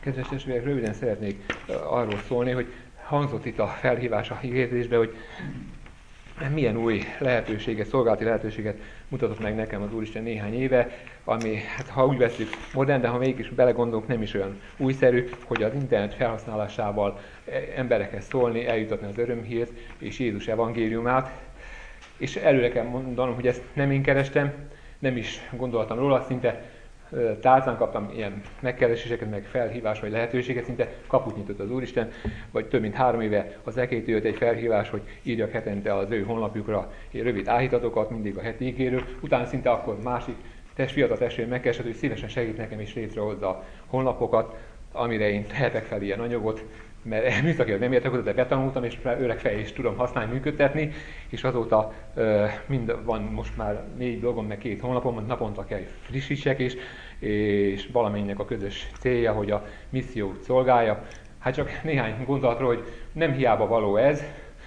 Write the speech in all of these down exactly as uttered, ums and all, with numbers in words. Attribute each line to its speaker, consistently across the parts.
Speaker 1: Kedves testvérek, röviden szeretnék arról szólni, hogy hangzott itt a felhívás a hirdetésbe, hogy milyen új lehetőséget, szolgálati lehetőséget mutatott meg nekem az Úristen néhány éve, ami, hát, ha úgy veszük modern, de ha mégis belegondolunk, nem is olyan újszerű, hogy az internet felhasználásával emberekhez szólni, eljutatni az örömhírt és Jézus evangéliumát. És előre kell mondanom, hogy ezt nem én kerestem, nem is gondoltam róla, szinte tárcán kaptam ilyen megkereséseket, meg felhívás vagy lehetőséget, szinte kaput nyitott az Úristen, vagy több mint három éve az ekétől jött egy felhívás, hogy írjak hetente az ő honlapjukra rövid áhítatokat, mindig a heti ígéről, utána szinte akkor másik test, fiatal testvér megkeresett, hogy szívesen segít nekem is létrehozza a honlapokat, amire én tehetek fel ilyen anyagot, mert műszakilag nem értek oda, de betanultam, és öreg fejjel is tudom használni, működtetni, és azóta uh, mind van most már négy blogom, meg két honlapom, naponta kell frissítsek is, és valamennyinek a közös célja, hogy a missziót szolgálja. Hát csak néhány gondolatról, hogy nem hiába való ez.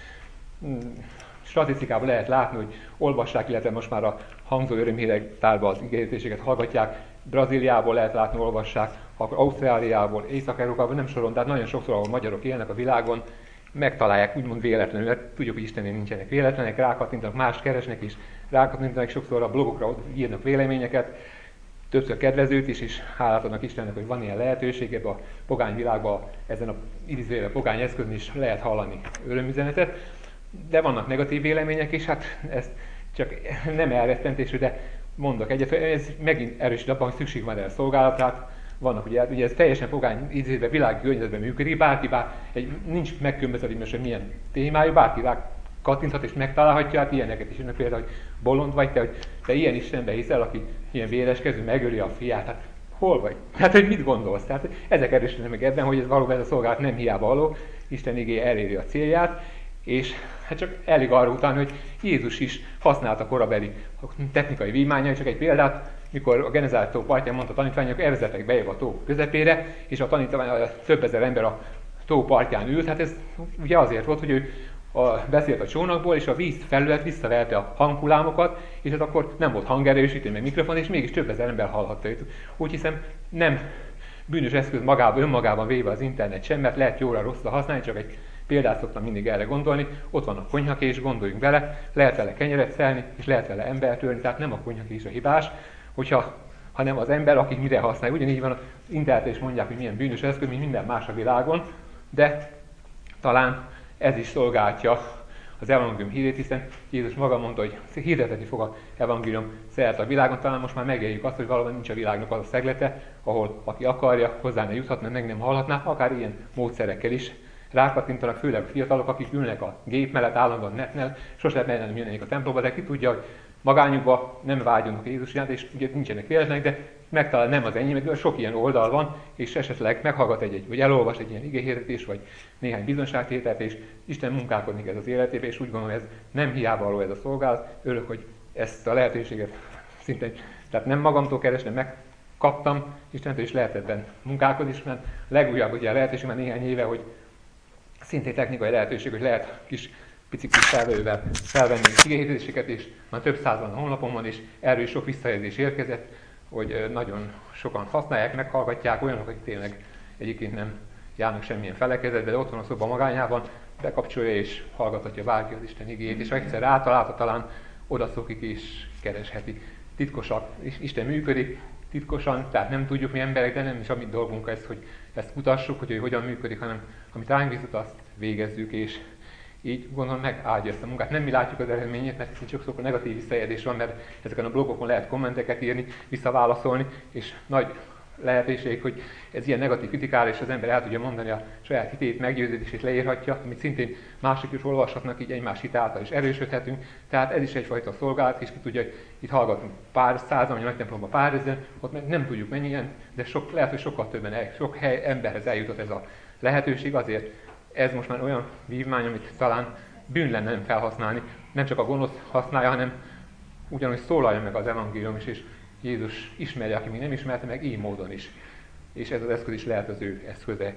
Speaker 1: Statisztikában lehet látni, hogy olvassák, illetve most már a hangzó örömhírek tárba az ígéretéseket hallgatják. Brazíliából lehet látni, olvassák, Ausztráliából, Észak-Európából, nem sorolom, tehát nagyon sokszor, ahol magyarok élnek a világon, megtalálják úgymond véletlenül, mert tudjuk, hogy Istennél nincsenek véletlenek, rákattintanak, más keresnek is, rákattintanak, sokszor a blogokra írnak véleményeket, többször kedvezőt is, és hálát adnak Istennek, hogy van ilyen lehetőség, ebben a pogány világban, ezen a idézőjelben pogány eszközön is lehet hallani örömüzenetet, de vannak negatív vélemények, és hát ezt csak nem elrettentésű, de mondok egyet, ez megint erősít abban, hogy szükség van erre a szolgálatra. Vannak ugye, ugye ez teljesen pogány idézőben, világi környezetben működik, bárki, bár egy, nincs megkülönböztetve, hogy milyen témájú, bárki rá kattinthat és megtalálhatja, hát ilyeneket is jönnek például, hogy bolond vagy te, hogy te ilyen Istenbe hiszel, aki ilyen véreskező, megöli a fiát, hát hol vagy? Hát, hogy mit gondolsz? Tehát ezek erősítenek meg ebben, hogy ez valóban ez a szolgálat nem hiába való, Isten igéje eléri a célját, és hát csak elég arra utalni, hogy Jézus is használta korabeli technikai vívmányai, csak egy példát, mikor a Genezáret tó partján mondta a tanítványok, elvezetek bejebb a tó közepére, és a tanítvány, a több ezer ember a tó partján ült, hát ez ugye azért volt, hogy ő a, beszélt a csónakból, és a víz felület visszavelte a hanghullámokat, és ez akkor nem volt hangerősítő, meg mikrofon, és mégis több ezer ember hallhatta őt. Úgy hiszem, nem bűnös eszköz magában, önmagában véve az internet sem, mert lehet jóra rosszra használni, csak egy példát szoktam mindig erre gondolni, ott van a konyhakés, gondoljunk bele, lehet vele kenyeret szelni, és lehet vele embert ölni, tehát nem a konyhakés a hibás, hogyha, hanem az ember, aki mire használja. Ugyanígy van az interneten is mondják, hogy milyen bűnös eszköz, mint minden más a világon, de talán ez is szolgálja az evangélium hírét, hiszen Jézus maga mondta, hogy hirdetni fog az evangélium szerte a világon, talán most már megéljük azt, hogy valóban nincs a világnak az a szeglete, ahol aki akarja, hozzá ne juthatna, meg nem hallhatná, akár ilyen módszerekkel is rákattintanak, főleg a fiatalok, akik ülnek a gép mellett, állandóan netnel, sosem nem jönnek a templomba, de ki tudja, hogy magányukba nem vágyunk Jézus iránt, és ugye nincsenek véletlenek, de megtalál nem az enyém, de sok ilyen oldal van, és esetleg meghallgat egy-egy, vagy elolvas egy ilyen igéhirdetés, vagy néhány bizonságtételt, és Isten munkálkodik ez az életébe, és úgy gondolom, ez nem hiába való ez a szolgálat. Örülök, hogy ezt a lehetőséget szintén, tehát nem magamtól keresnem, megkaptam Istentől, és lehet ebben munkálkodni, és mert legújabb ugye a lehetőség már néhány éve, hogy szintén technikai lehetőség, hogy lehet kis pici kis felvevővel felvenni igéhirdetéseket, és már több százan a honlapon, és erről is sok visszajelzés érkezett, hogy nagyon sokan használják, meghallgatják, olyanok, akik tényleg egyébként nem járnak semmilyen felekezetbe, de ott van a szoba magányában, bekapcsolja és hallgathatja bárki az Isten igéjét, és ha egyszer rátalálta, talán odaszokik és keresheti. Titkosak, és Isten működik, titkosan, tehát nem tudjuk mi emberek, de nem is a mi dolgunk ez, hogy ezt mutassuk, hogy ő hogyan működik, hanem amit ránk bízott, azt végezzük, és így gondolom megáldja ezt a munkát. Nem mi látjuk az eredményét, mert itt sokszor negatív visszajelzés van, mert ezeken a blogokon lehet kommenteket írni, visszaválaszolni, és nagy lehetőség, hogy ez ilyen negatív kritikára, és az ember el tudja mondani a saját hitét, meggyőződését leírhatja, amit szintén mások is olvashatnak, így egymás hit által is erősödhetünk. Tehát ez is egyfajta szolgálat, és ki tudja, hogy itt hallgatunk pár százan, vagy a nagy templomban pár ezer, ott nem tudjuk mennyien, de sok, lehet, hogy sokkal többen, el, sok hely, emberhez eljutott ez a lehetőség, azért ez most már olyan vívmány, amit talán bűn lenne nem felhasználni, nem csak a gonosz használja, hanem ugyanúgy szólalja meg az evangélium is, és Jézus ismeri, aki még nem ismerte meg, így módon is. És ez az eszköz is lehet az ő eszköze.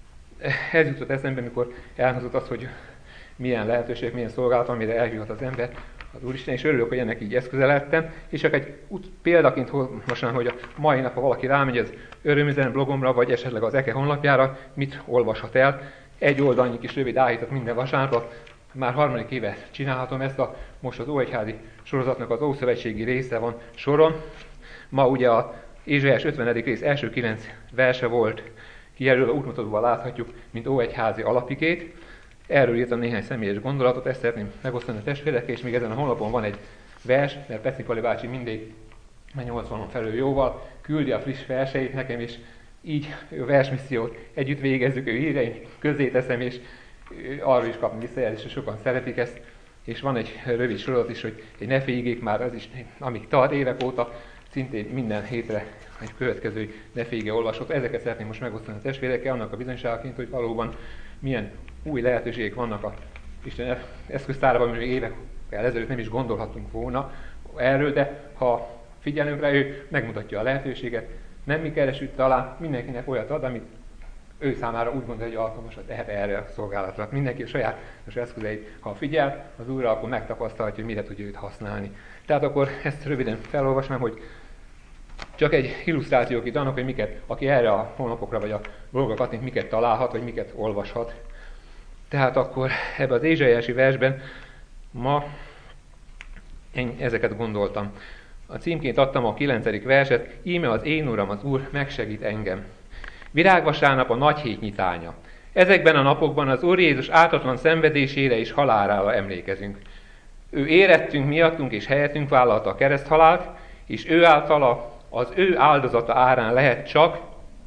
Speaker 1: Ez jutott eszembe, amikor elhangzott az, hogy milyen lehetőség, milyen szolgálat, amire eljuthat az ember, az Úristen, és örülök, hogy ennek így eszköze lettem, és csak egy út, példaként olvasnám, hogy a mai nap, ha valaki rámegy az Örömüzenet blogomra, vagy esetleg az Eke honlapjára, mit olvashat el. Egy oldalnyi kis rövid áhítat minden vasárnap, már harmadik éve csinálhatom ezt, a, most az Óegyházi sorozatnak az Ószövetségi része van soron. Ma ugye a Ézsaiás ötvenedik rész első kilenc verse volt kijelölve, útmutatóval láthatjuk, mint Óegyházi alapigét. Erről írtam néhány személyes gondolatot, ezt szeretném megosztani a testvérekkel, és még ezen a honlapon van egy vers, mert Peci Pali bácsi mindig nyolcvanon felül jóval küldi a friss verseit nekem, és így a versmissziót együtt végezzük, ő írja, én közé teszem, és arról is kapni visszajelzést, és sokan szeretik ezt. És van egy rövid sorozat is, hogy egy ne féljék már, az is, amíg tart évek óta, szintén minden hétre egy következő ne féljége olvasott. Ezeket szeretném most megosztani a testvérekkel, annak a bizonyságaként, hogy valóban milyen új lehetőségek vannak a Isten eszköztárában, hogy még évekkel ezelőtt nem is gondolhatunk volna erről, de ha figyelünk rá, ő megmutatja a lehetőséget, nem mi keresünk, talán mindenkinek olyat ad, amit ő számára úgy gondolja, hogy alkalmasat tehet erre a szolgálatra. Mindenki a saját eszközeit, ha figyel az Úrra, akkor megtapasztalhatja, hogy mire tudja őt használni. Tehát akkor ezt röviden felolvasnám, hogy csak egy illusztrációk itt annak, hogy miket, aki erre a honlapokra vagy a blogra kattint, miket találhat, vagy miket olvashat. Tehát akkor ebben az ézsaiási versben ma én ezeket gondoltam. A címként adtam a kilencedik verset, íme az én Uram, az Úr megsegít engem. Virágvasárnap a nagy hét nyitánya. Ezekben a napokban az Úr Jézus ártatlan szenvedésére és halálára emlékezünk. Ő érettünk miattunk és helyettünk vállalta a kereszthalált, és ő általa az ő áldozata árán lehet csak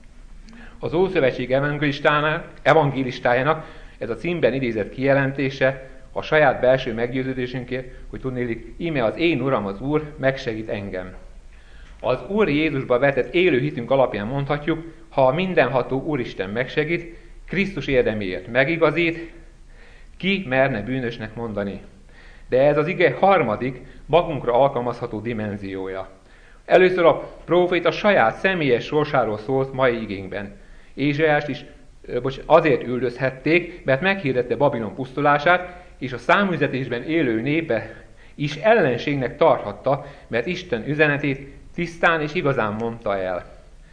Speaker 1: az Ószövetség evangélistájának ez a címben idézett kijelentése a saját belső meggyőződésünkért, hogy tudnélik, íme az én Uram, az Úr megsegít engem. Az Úr Jézusba vetett élő hitünk alapján mondhatjuk, ha a mindenható Úristen megsegít, Krisztus érdeméért megigazít, ki merne bűnösnek mondani. De ez az ige harmadik, magunkra alkalmazható dimenziója. Először a próféta saját személyes sorsáról szólt mai igénkben. Ézsaiást is bocs, azért üldözhették, mert meghirdette Babilon pusztulását, és a számüzetésben élő népe is ellenségnek tarthatta, mert Isten üzenetét tisztán és igazán mondta el.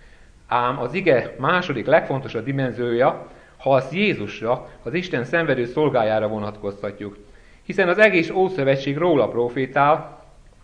Speaker 1: Ám az ige második legfontosabb dimenziója, ha azt Jézusra, az Isten szenvedő szolgájára vonatkoztatjuk. Hiszen az egész Ószövetség róla profétál,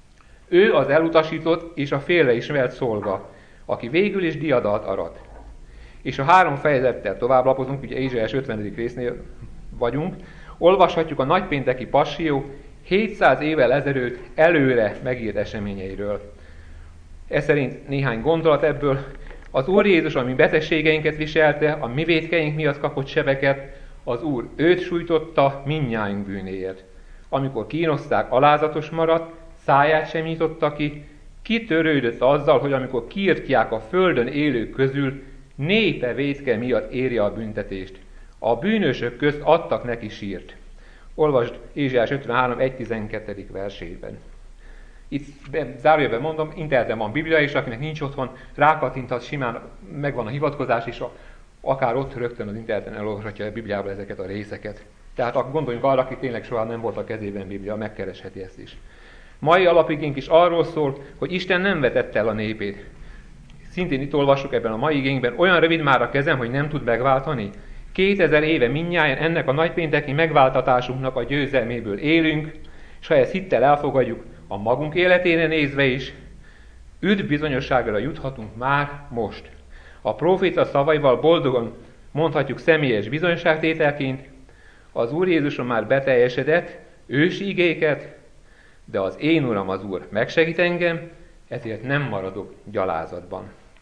Speaker 1: ő az elutasított és a félreismert szolga, aki végül is diadalt arat. És a három fejezettel tovább lapozunk, ugye Ézsaiás ötvenedik résznél vagyunk, olvashatjuk a nagypénteki passzió hétszáz évvel ezelőtt előre megírt eseményeiről. Ez szerint néhány gondolat ebből. Az Úr Jézus, ami betegségeinket viselte, a mi vétkeink miatt kapott sebeket, az Úr őt sújtotta mindnyájunk bűnéért. Amikor kínozták, alázatos maradt, száját sem nyitotta ki, kitörődött azzal, hogy amikor kiirtják a földön élők közül, népe vétke miatt érje a büntetést. A bűnösök közt adtak neki sírt. Olvasd Ézsaiás ötvenhárom egy tizenkettedik versében. Itt zárójelben mondom, interneten van Biblia, és akinek nincs otthon, rákattinthat, simán megvan a hivatkozás, és a, akár ott rögtön az interneten elolvashatja a Bibliából ezeket a részeket. Tehát akkor gondoljunk arra, aki tényleg soha nem volt a kezében Biblia, megkeresheti ezt is. Mai alapigénk is arról szól, hogy Isten nem vetette el a népét. Szintén itt olvassuk ebben a mai igénkben, olyan rövid már a kezem, hogy nem tud megváltani. Kétezer éve mindnyájan ennek a nagypénteki megváltatásunknak a győzelméből élünk, és ha ezt hittel elfogadjuk a magunk életére nézve is, üdv bizonyosságra juthatunk már most. A próféta szavaival boldogan mondhatjuk személyes bizonyságtételként, az Úr Jézuson már beteljesedett ősi igéket, de az én Uram, az Úr megsegít engem, ezért nem maradok gyalázatban.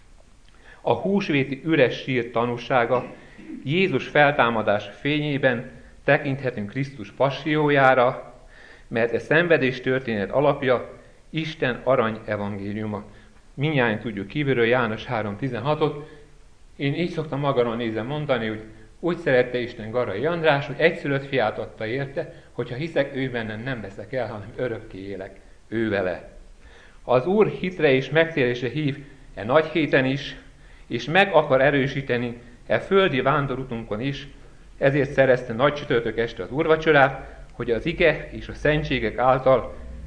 Speaker 1: A húsvéti üres sír tanúsága, Jézus feltámadás fényében tekinthetünk Krisztus passziójára, mert ez szenvedés történet alapja Isten arany evangéliuma. Mindnyáján tudjuk kívülről János három tizenhatot. Én így szoktam magamról nézve mondani, hogy úgy szerette Isten Garai András, hogy egyszülött fiát adta érte, hogyha hiszek ő bennem, nem veszek el, hanem örökké élek ő vele. Az Úr hitre és megtérésre hív e nagy héten is, és meg akar erősíteni e földi vándorutunkon is, ezért szerezte nagy csütörtök este az úrvacsorát, hogy az ige és a szentségek által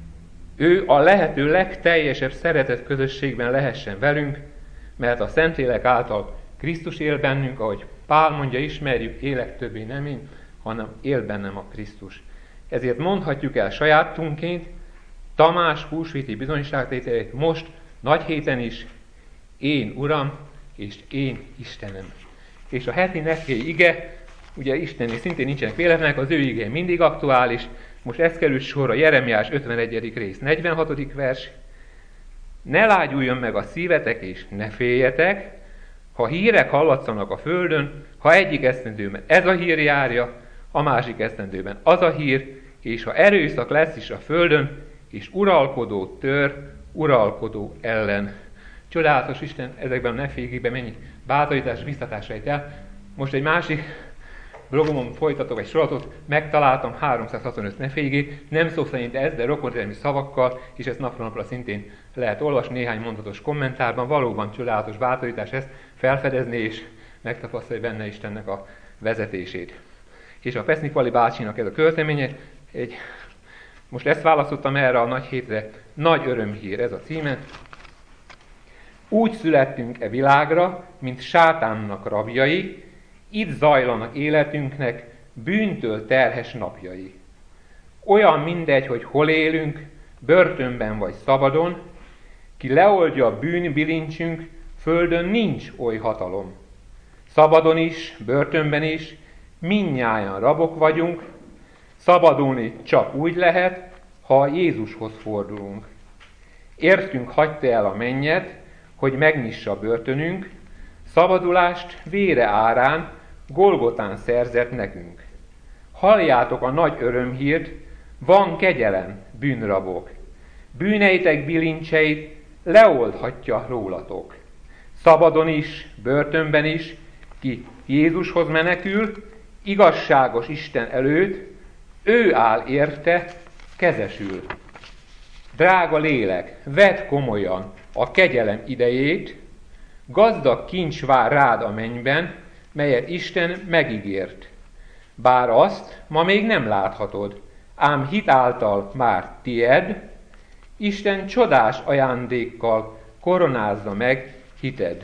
Speaker 1: ő a lehető legteljesebb szeretet közösségben lehessen velünk, mert a Szentlélek által Krisztus él bennünk, ahogy Pál mondja, ismerjük, élek többé nem én, hanem él bennem a Krisztus. Ezért mondhatjuk el sajátunként Tamás húsvéti bizonyságtételét most, nagy héten is, én Uram, és én Istenem. És a heti nehéj ige, ugye Istennél szintén nincsenek véletlenek, az ő ige mindig aktuális. Most ez került sorra, Jeremiás ötvenegyedik rész, negyvenhatodik vers. Ne lágyuljon meg a szívetek, és ne féljetek, ha hírek hallatszanak a földön, ha egyik esztendőben ez a hír járja, a másik esztendőben az a hír, és ha erőszak lesz is a földön, és uralkodó tör, uralkodó ellen. Csodálatos Isten ezekben a nefégében mennyi bátorítás, biztatás rejt el. Most egy másik blogomon folytatok egy sorozatot, megtaláltam háromszázhatvanöt nefégé, nem szó szerint ez, de rokonteremi szavakkal, és ezt napról napra szintén lehet olvasni néhány mondatos kommentárban. Valóban csodálatos bátorítás ezt felfedezni, és megtapasztalni benne Istennek a vezetését. És a Pesznikvali bácsinak ez a költeménye, egy, most ezt választottam erre a nagy hétre, nagy örömhír, ez a címe. Úgy születtünk e világra, mint sátánnak rabjai, itt zajlanak életünknek bűntől terhes napjai. Olyan mindegy, hogy hol élünk, börtönben vagy szabadon, ki leoldja a bűnbilincsünk, földön nincs oly hatalom. Szabadon is, börtönben is, mindnyájan rabok vagyunk, szabadulni csak úgy lehet, ha Jézushoz fordulunk. Értünk hagyta el a mennyet, hogy megnyissa a börtönünk, szabadulást vére árán, Golgotán szerzett nekünk. Halljátok a nagy örömhírt, van kegyelem, bűnrabok. Bűneitek bilincseit leoldhatja rólatok. Szabadon is, börtönben is, ki Jézushoz menekül, igazságos Isten előtt, ő áll érte, kezesül. Drága lélek, vedd komolyan a kegyelem idejét, gazdag kincs vár rád a mennyben, melyet Isten megígért. Bár azt ma még nem láthatod, ám hit által már tied, Isten csodás ajándékkal koronázza meg hited.